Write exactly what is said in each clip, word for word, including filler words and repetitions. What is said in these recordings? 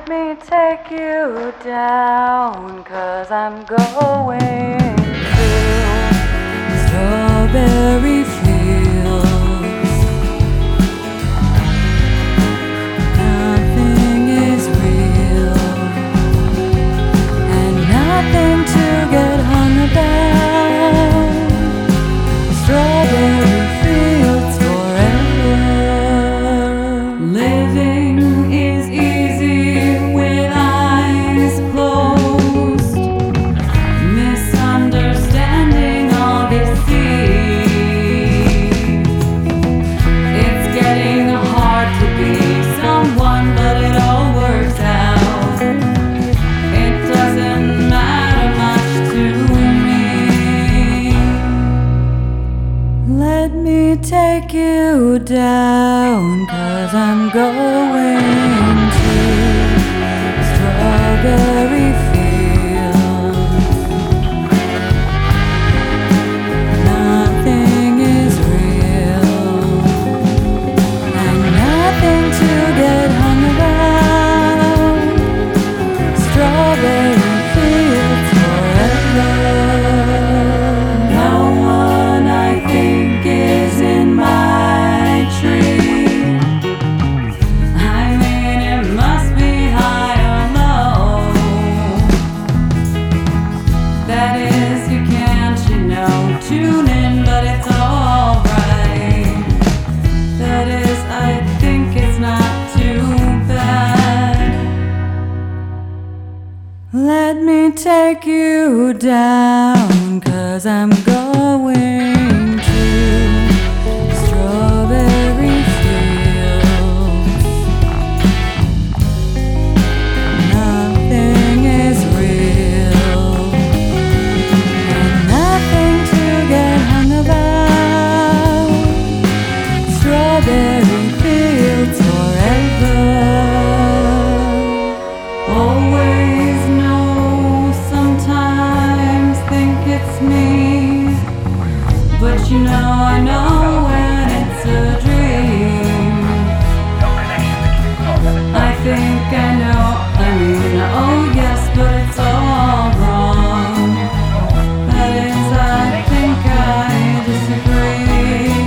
me take you down, 'cause I'm going to strawberry fields. Nothing is real and nothing to get hung about. Strawberry fields forever. Living is easy with eyes closed. Misunderstanding all deceit. It's getting hard to be someone, but it all works out. It doesn't matter much to me. Let me take you down, 'cause I'm going to strawberry fields. Nothing is real and nothing to get hung about. Strawberry fields forever. No one I think is in my tree. I mean, it must be high or low. That is, you can't, you know, tune in, but it's alright. That is, I think it's not too bad. Let me take you down, 'cause I'm going to strawberry fields. Nothing is real and nothing to get hung about. Strawberry fields forever. Always know, sometimes think it's me, but you know I know when it's a dream. I think I know, I mean, oh yes, but it's all wrong. That is, I think I disagree.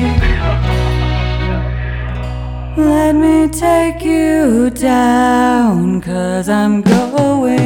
Let me take you down, 'cause I'm going